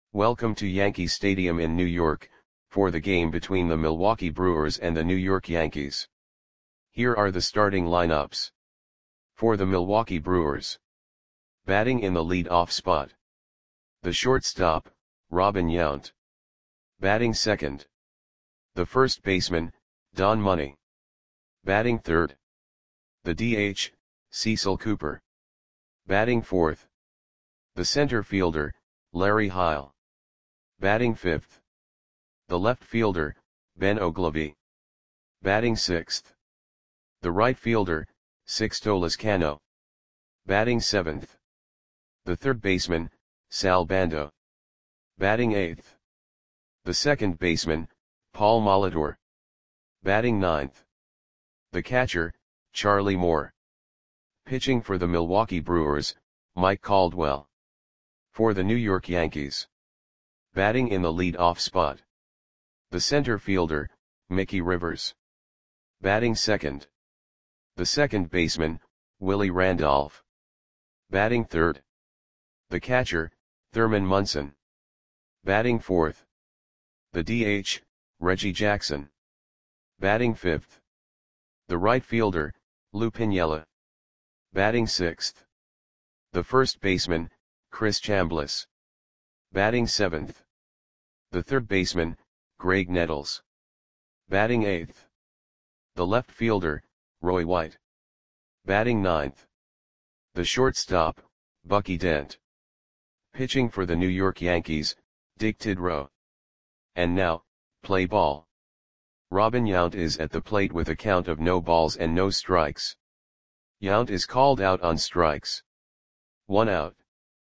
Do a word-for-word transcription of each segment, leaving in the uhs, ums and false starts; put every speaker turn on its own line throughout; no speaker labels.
Welcome to Yankee Stadium in New York, for the game between the Milwaukee Brewers and the New York Yankees. Here are the starting lineups. For the Milwaukee Brewers. Batting in the lead-off spot. The shortstop, Robin Yount. Batting second. The first baseman, Don Money. Batting third. The D H, Cecil Cooper. Batting fourth. The center fielder, Larry Heil. Batting fifth. The left fielder, Ben Oglivie. Batting sixth. The right fielder, Sixto Lezcano. Batting seventh. The third baseman, Sal Bando. Batting eighth. The second baseman, Paul Molitor. Batting ninth. The catcher, Charlie Moore. Pitching for the Milwaukee Brewers, Mike Caldwell. For the New York Yankees. Batting in the lead-off spot. The center fielder, Mickey Rivers. Batting second. The second baseman, Willie Randolph. Batting third. The catcher, Thurman Munson. Batting fourth. The D H, Reggie Jackson. Batting fifth. The right fielder, Lou Piniella. Batting sixth. The first baseman, Chris Chambliss. Batting seventh. The third baseman, Greg Nettles. Batting eighth. The left fielder, Roy White. Batting ninth. The shortstop, Bucky Dent. Pitching for the New York Yankees, Dick Tidrow. And now, play ball. Robin Yount is at the plate with a count of no balls and no strikes. Yount is called out on strikes. One out.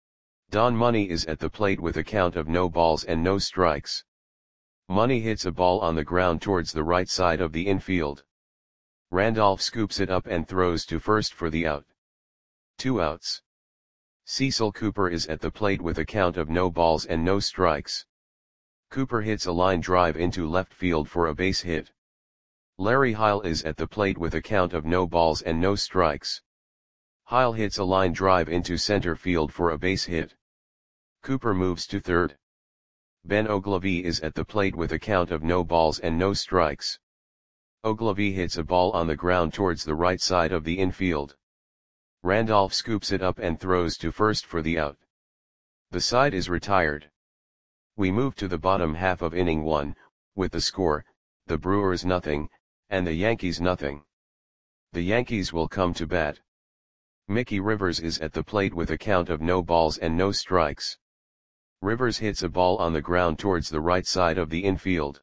Don Money is at the plate with a count of no balls and no strikes. Money hits a ball on the ground towards the right side of the infield. Randolph scoops it up and throws to first for the out. Two outs. Cecil Cooper is at the plate with a count of no balls and no strikes. Cooper hits a line drive into left field for a base hit. Larry Heil is at the plate with a count of no balls and no strikes. Heil hits a line drive into center field for a base hit. Cooper moves to third. Ben Oglivie is at the plate with a count of no balls and no strikes. Oglivie hits a ball on the ground towards the right side of the infield. Randolph scoops it up and throws to first for the out. The side is retired. We move to the bottom half of inning one, with the score, the Brewers nothing, and the Yankees nothing. The Yankees will come to bat. Mickey Rivers is at the plate with a count of no balls and no strikes. Rivers hits a ball on the ground towards the right side of the infield.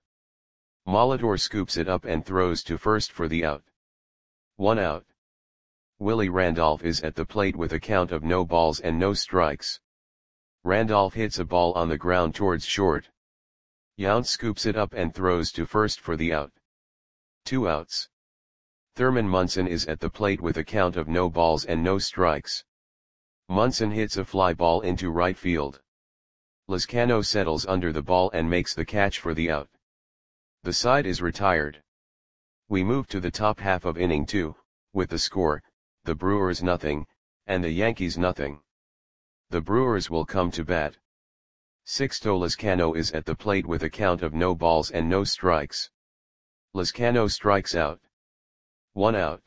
Molitor scoops it up and throws to first for the out. One out. Willie Randolph is at the plate with a count of no balls and no strikes. Randolph hits a ball on the ground towards short. Yount scoops it up and throws to first for the out. Two outs. Thurman Munson is at the plate with a count of no balls and no strikes. Munson hits a fly ball into right field. Lezcano settles under the ball and makes the catch for the out. The side is retired. We move to the top half of inning two, with the score, the Brewers nothing, and the Yankees nothing. The Brewers will come to bat. Sixto Lezcano is at the plate with a count of no balls and no strikes. Lezcano strikes out. One out.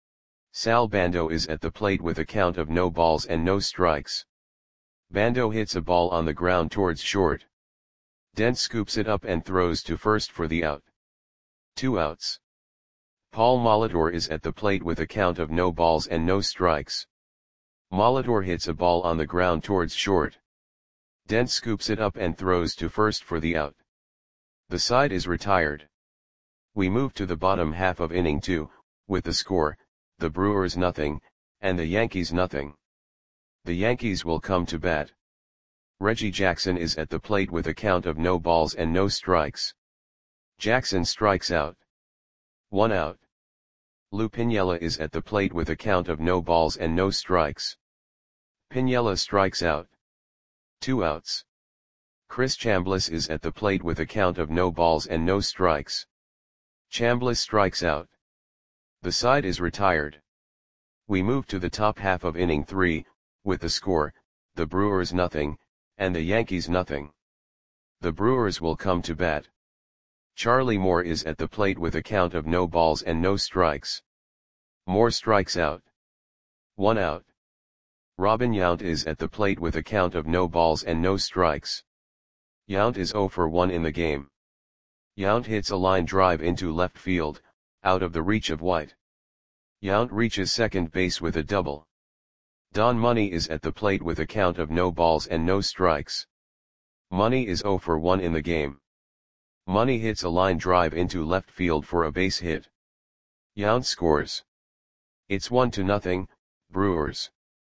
Sal Bando is at the plate with a count of no balls and no strikes. Bando hits a ball on the ground towards short. Dent scoops it up and throws to first for the out. Two outs. Paul Molitor is at the plate with a count of no balls and no strikes. Molitor hits a ball on the ground towards short. Dent scoops it up and throws to first for the out. The side is retired. We move to the bottom half of inning two, with the score, the Brewers nothing, and the Yankees nothing. The Yankees will come to bat. Reggie Jackson is at the plate with a count of no balls and no strikes. Jackson strikes out. One out. Lou Piniella is at the plate with a count of no balls and no strikes. Piniella strikes out. Two outs. Chris Chambliss is at the plate with a count of no balls and no strikes. Chambliss strikes out. The side is retired. We move to the top half of inning three, with the score, the Brewers nothing, and the Yankees nothing. The Brewers will come to bat. Charlie Moore is at the plate with a count of no balls and no strikes. Moore strikes out. One out. Robin Yount is at the plate with a count of no balls and no strikes. Yount is zero for one in the game. Yount hits a line drive into left field, out of the reach of White. Yount reaches second base with a double. Don Money is at the plate with a count of no balls and no strikes. Money is zero for one in the game. Money hits a line drive into left field for a base hit. Yount scores. It's one to nothing, Brewers.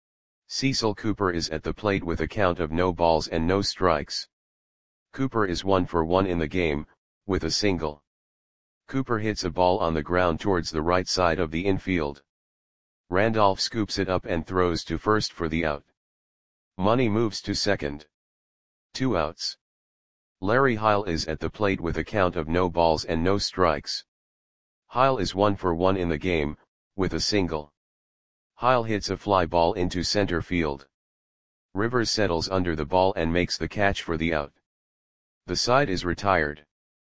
Cecil Cooper is at the plate with a count of no balls and no strikes. Cooper is one for one in the game, with a single. Cooper hits a ball on the ground towards the right side of the infield. Randolph scoops it up and throws to first for the out. Money moves to second. Two outs. Larry Heil is at the plate with a count of no balls and no strikes. Heil is one for one in the game, with a single. Heil hits a fly ball into center field. Rivers settles under the ball and makes the catch for the out. The side is retired.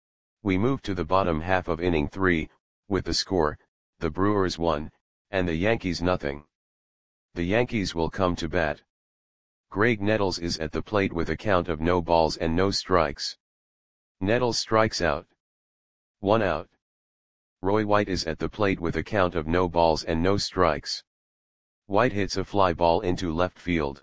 We move to the bottom half of inning three, with the score, the Brewers one, and the Yankees nothing. The Yankees will come to bat. Greg Nettles is at the plate with a count of no balls and no strikes. Nettles strikes out. One out. Roy White is at the plate with a count of no balls and no strikes. White hits a fly ball into left field.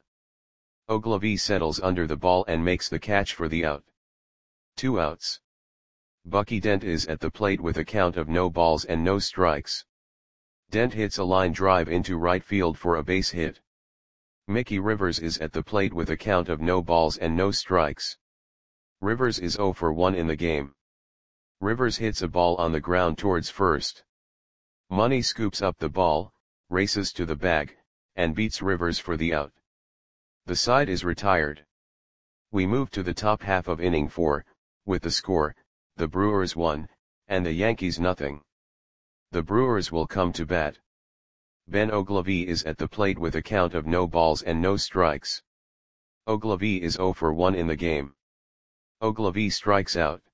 Ogilvie settles under the ball and makes the catch for the out. Two outs. Bucky Dent is at the plate with a count of no balls and no strikes. Dent hits a line drive into right field for a base hit. Mickey Rivers is at the plate with a count of no balls and no strikes. Rivers is zero for one in the game. Rivers hits a ball on the ground towards first. Money scoops up the ball, races to the bag, and beats Rivers for the out. The side is retired. We move to the top half of inning four, with the score, the Brewers one, and the Yankees nothing. The Brewers will come to bat. Ben Ogilvie is at the plate with a count of no balls and no strikes. Ogilvie is zero for one in the game. Ogilvie strikes out.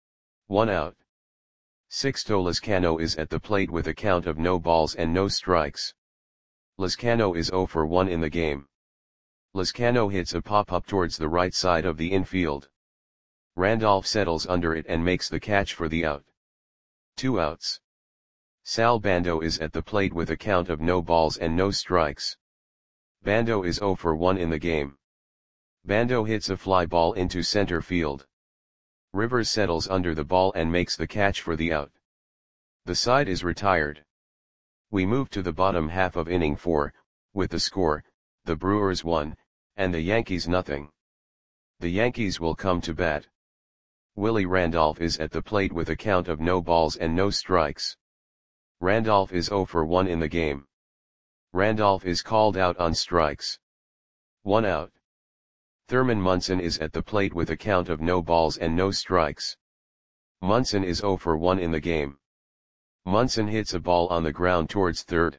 One out. Sixto Lezcano is at the plate with a count of no balls and no strikes. Lezcano is zero for one in the game. Lezcano hits a pop-up towards the right side of the infield. Randolph settles under it and makes the catch for the out. Two outs. Sal Bando is at the plate with a count of no balls and no strikes. Bando is zero for one in the game. Bando hits a fly ball into center field. Rivers settles under the ball and makes the catch for the out. The side is retired. We move to the bottom half of inning four, with the score, the Brewers one, and the Yankees nothing. The Yankees will come to bat. Willie Randolph is at the plate with a count of no balls and no strikes. Randolph is zero for one in the game. Randolph is called out on strikes. One out. Thurman Munson is at the plate with a count of no balls and no strikes. Munson is zero for one in the game. Munson hits a ball on the ground towards third.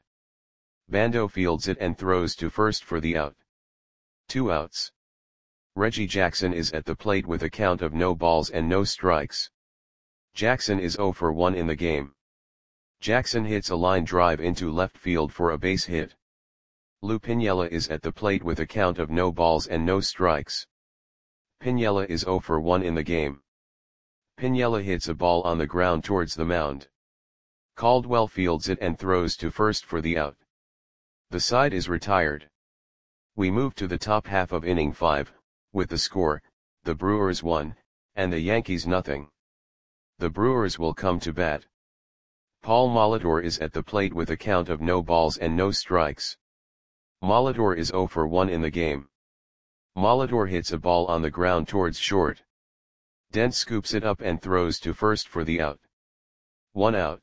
Bando fields it and throws to first for the out. Two outs. Reggie Jackson is at the plate with a count of no balls and no strikes. Jackson is zero for one in the game. Jackson hits a line drive into left field for a base hit. Lou Piniella is at the plate with a count of no balls and no strikes. Piniella is zero for one in the game. Piniella hits a ball on the ground towards the mound. Caldwell fields it and throws to first for the out. The side is retired. We move to the top half of inning five, with the score, the Brewers one, and the Yankees nothing. The Brewers will come to bat. Paul Molitor is at the plate with a count of no balls and no strikes. Molitor is zero for one in the game. Molitor hits a ball on the ground towards short. Dent scoops it up and throws to first for the out. One out.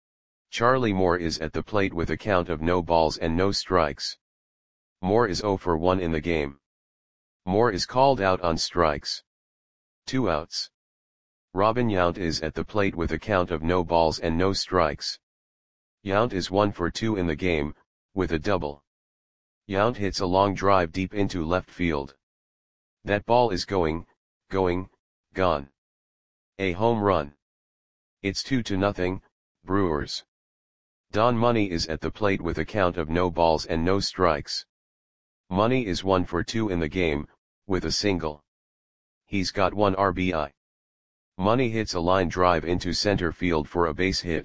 Charlie Moore is at the plate with a count of no balls and no strikes. Moore is zero for one in the game. Moore is called out on strikes. Two outs. Robin Yount is at the plate with a count of no balls and no strikes. Yount is one for two in the game, with a double. Yount hits a long drive deep into left field. That ball is going, going, gone. A home run. It's two to nothing, Brewers. Don Money is at the plate with a count of no balls and no strikes. Money is one for two in the game, with a single. He's got one R B I. Money hits a line drive into center field for a base hit.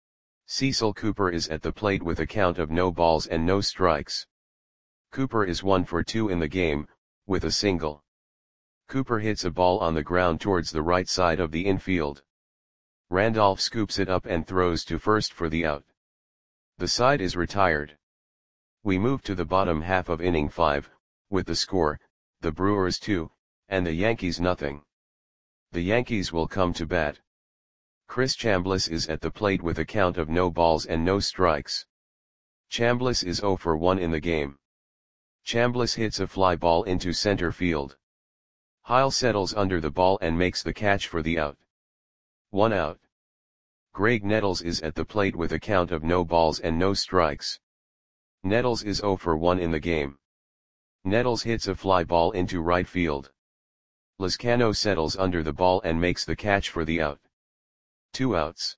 Cecil Cooper is at the plate with a count of no balls and no strikes. Cooper is one for two in the game, with a single. Cooper hits a ball on the ground towards the right side of the infield. Randolph scoops it up and throws to first for the out. The side is retired. We move to the bottom half of inning five, with the score, the Brewers two, and the Yankees nothing. The Yankees will come to bat. Chris Chambliss is at the plate with a count of no balls and no strikes. Chambliss is zero for one in the game. Chambliss hits a fly ball into center field. Heil settles under the ball and makes the catch for the out. One out. Greg Nettles is at the plate with a count of no balls and no strikes. Nettles is zero for one in the game. Nettles hits a fly ball into right field. Lizcano settles under the ball and makes the catch for the out. Two outs.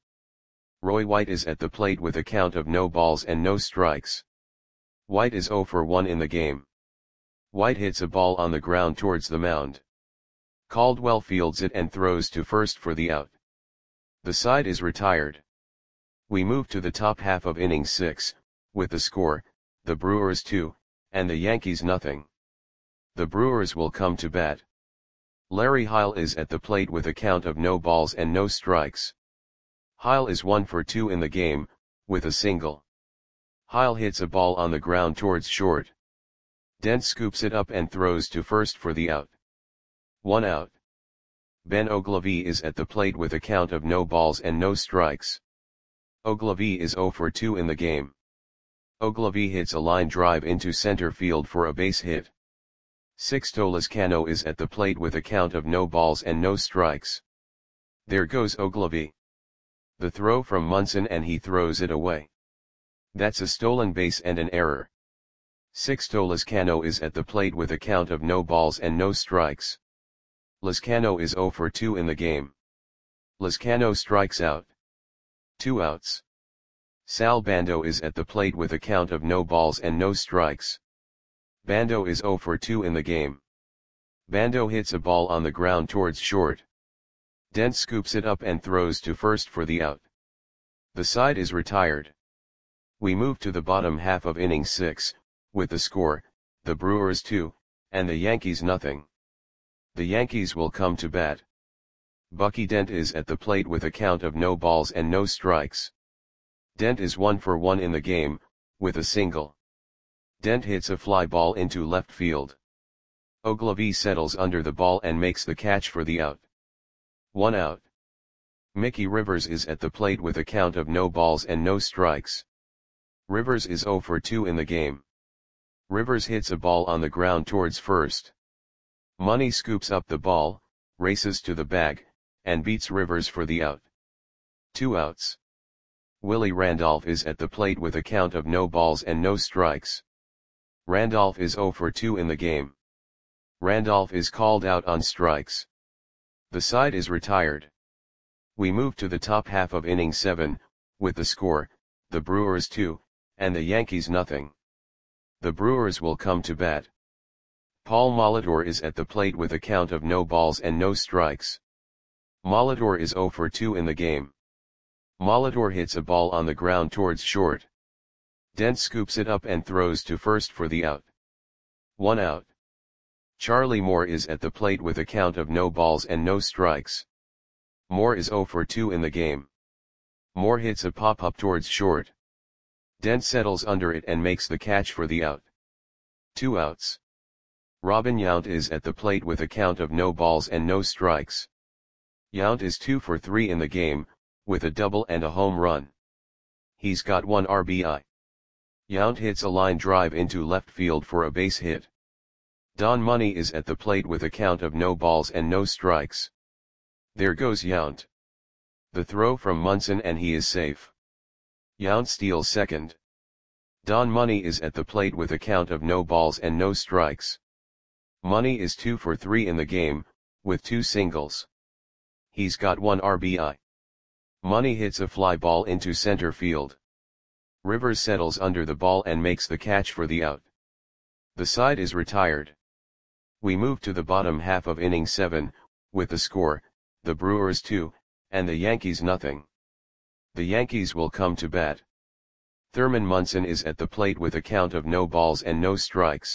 Roy White is at the plate with a count of no balls and no strikes. White is zero for one in the game. White hits a ball on the ground towards the mound. Caldwell fields it and throws to first for the out. The side is retired. We move to the top half of inning six, with the score, the Brewers two, and the Yankees nothing. The Brewers will come to bat. Larry Heil is at the plate with a count of no balls and no strikes. Heil is one for two in the game, with a single. Heil hits a ball on the ground towards short. Dent scoops it up and throws to first for the out. One out. Ben Oglivie is at the plate with a count of no balls and no strikes. Oglivie is zero for two in the game. Oglivie hits a line drive into center field for a base hit. Sixto Lizcano is at the plate with a count of no balls and no strikes. There goes Oglivie. The throw from Munson and he throws it away. That's a stolen base and an error. Sixto Lizcano is at the plate with a count of no balls and no strikes. Lizcano is zero for two in the game. Lizcano strikes out. Two outs. Sal Bando is at the plate with a count of no balls and no strikes. Bando is zero for two in the game. Bando hits a ball on the ground towards short. Dent scoops it up and throws to first for the out. The side is retired. We move to the bottom half of inning six, with the score, the Brewers two, and the Yankees nothing. The Yankees will come to bat. Bucky Dent is at the plate with a count of no balls and no strikes. Dent is one for one in the game, with a single. Dent hits a fly ball into left field. Oglivie settles under the ball and makes the catch for the out. One out. Mickey Rivers is at the plate with a count of no balls and no strikes. Rivers is zero for two in the game. Rivers hits a ball on the ground towards first. Money scoops up the ball, races to the bag, and beats Rivers for the out. Two outs. Willie Randolph is at the plate with a count of no balls and no strikes. Randolph is zero for two in the game. Randolph is called out on strikes. The side is retired. We move to the top half of inning seven, with the score, the Brewers two, and the Yankees nothing. The Brewers will come to bat. Paul Molitor is at the plate with a count of no balls and no strikes. Molitor is zero for two in the game. Molitor hits a ball on the ground towards short. Dent scoops it up and throws to first for the out. One out. Charlie Moore is at the plate with a count of no balls and no strikes. Moore is zero for two in the game. Moore hits a pop-up towards short. Dent settles under it and makes the catch for the out. Two outs. Robin Yount is at the plate with a count of no balls and no strikes. Yount is two for three in the game, with a double and a home run. He's got one R B I. Yount hits a line drive into left field for a base hit. Don Money is at the plate with a count of no balls and no strikes. There goes Yount. The throw from Munson and he is safe. Yount steals second. Don Money is at the plate with a count of no balls and no strikes. Money is two for three in the game, with two singles. he's got one R B I. Money hits a fly ball into center field. Rivers settles under the ball and makes the catch for the out. The side is retired. We move to the bottom half of inning seven, with the score, the Brewers two, and the Yankees nothing. The Yankees will come to bat. Thurman Munson is at the plate with a count of no balls and no strikes.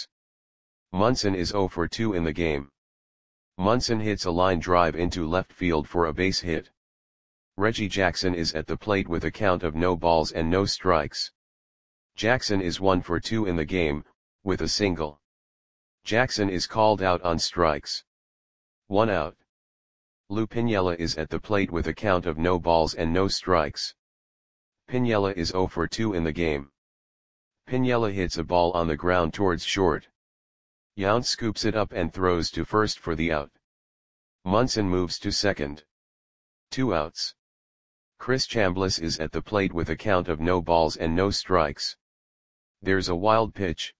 Munson is oh for two in the game. Munson hits a line drive into left field for a base hit. Reggie Jackson is at the plate with a count of no balls and no strikes. Jackson is one for two in the game, with a single. Jackson is called out on strikes. One out. Lou Piniella is at the plate with a count of no balls and no strikes. Piniella is oh for two in the game. Piniella hits a ball on the ground towards short. Yount scoops it up and throws to first for the out. Munson moves to second. Two outs. Chris Chambliss is at the plate with a count of no balls and no strikes. There's a wild pitch.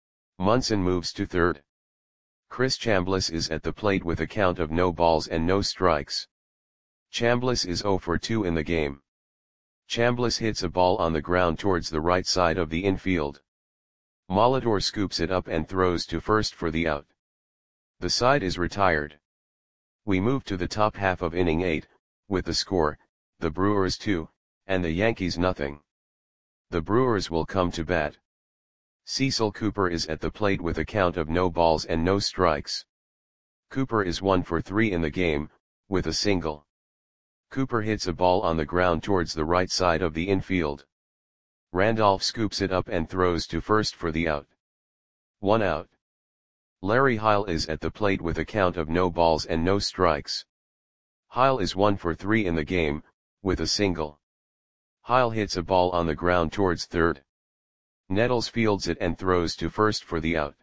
Munson moves to third. Chris Chambliss is at the plate with a count of no balls and no strikes. Chambliss is oh for two in the game. Chambliss hits a ball on the ground towards the right side of the infield. Molitor scoops it up and throws to first for the out. The side is retired. We move to the top half of inning eight, with the score, the Brewers two, and the Yankees nothing. The Brewers will come to bat. Cecil Cooper is at the plate with a count of no balls and no strikes. Cooper is one for three in the game, with a single. Cooper hits a ball on the ground towards the right side of the infield. Randolph scoops it up and throws to first for the out. One out. Larry Heil is at the plate with a count of no balls and no strikes. Heil is one for three in the game, with a single. Heil hits a ball on the ground towards third. Nettles fields it and throws to first for the out.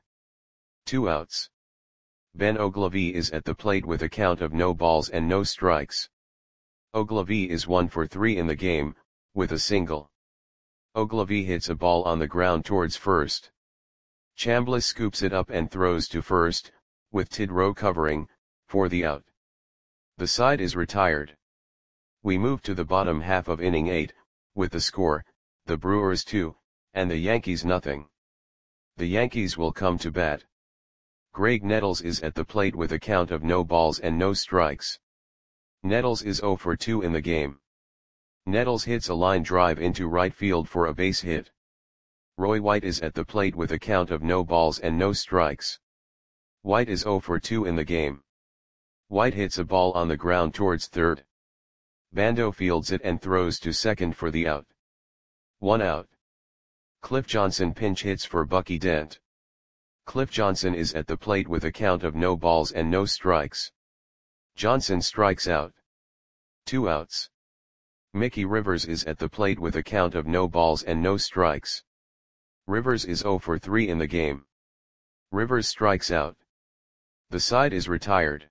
Two outs. Ben Oglivie is at the plate with a count of no balls and no strikes. Oglivie is one for three in the game, with a single. Oglivie hits a ball on the ground towards first. Chambliss scoops it up and throws to first, with Tidrow covering, for the out. The side is retired. We move to the bottom half of inning eight, with the score, the Brewers two, and the Yankees nothing. The Yankees will come to bat. Greg Nettles is at the plate with a count of no balls and no strikes. Nettles is oh for two in the game. Nettles hits a line drive into right field for a base hit. Roy White is at the plate with a count of no balls and no strikes. White is oh for two in the game. White hits a ball on the ground towards third. Bando fields it and throws to second for the out. One out. Cliff Johnson pinch hits for Bucky Dent. Cliff Johnson is at the plate with a count of no balls and no strikes. Johnson strikes out. Two outs. Mickey Rivers is at the plate with a count of no balls and no strikes. Rivers is oh for three in the game. Rivers strikes out. The side is retired.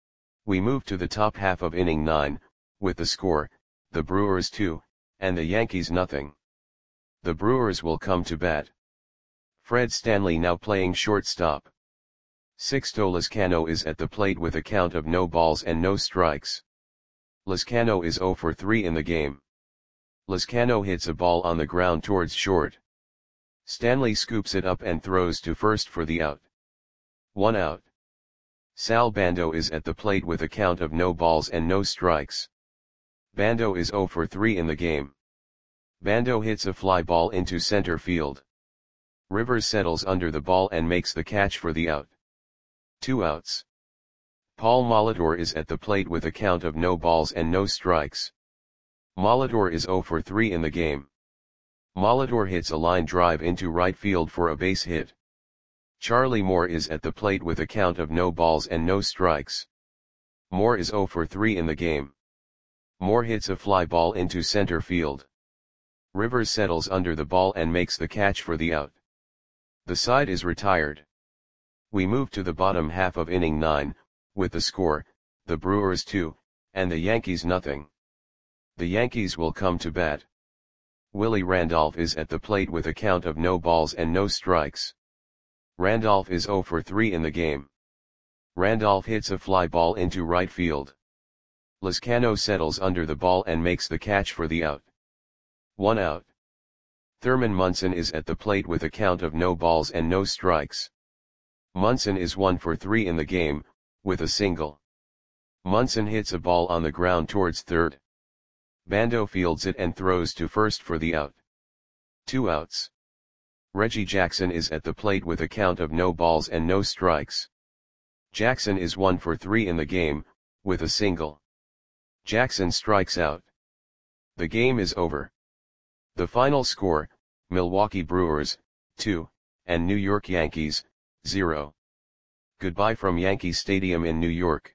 We move to the top half of inning nine, with the score, the Brewers two, and the Yankees nothing. The Brewers will come to bat. Fred Stanley now playing shortstop. Sixto Lezcano is at the plate with a count of no balls and no strikes. Lezcano is oh for three in the game. Lezcano hits a ball on the ground towards short. Stanley scoops it up and throws to first for the out. One out. Sal Bando is at the plate with a count of no balls and no strikes. Bando is oh for three in the game. Bando hits a fly ball into center field. Rivers settles under the ball and makes the catch for the out. Two outs. Paul Molitor is at the plate with a count of no balls and no strikes. Molitor is oh for three in the game. Molitor hits a line drive into right field for a base hit. Charlie Moore is at the plate with a count of no balls and no strikes. Moore is oh for three in the game. Moore hits a fly ball into center field. Rivers settles under the ball and makes the catch for the out. The side is retired. We move to the bottom half of inning nine, with the score, the Brewers two, and the Yankees nothing. The Yankees will come to bat. Willie Randolph is at the plate with a count of no balls and no strikes. Randolph is oh for three in the game. Randolph hits a fly ball into right field. Lezcano settles under the ball and makes the catch for the out. One out. Thurman Munson is at the plate with a count of no balls and no strikes. Munson is one for three in the game, with a single. Munson hits a ball on the ground towards third. Bando fields it and throws to first for the out. Two outs. Reggie Jackson is at the plate with a count of no balls and no strikes. Jackson is one for three in the game, with a single. Jackson strikes out. The game is over. The final score, Milwaukee Brewers, two, and New York Yankees, zero. Goodbye from Yankee Stadium in New York.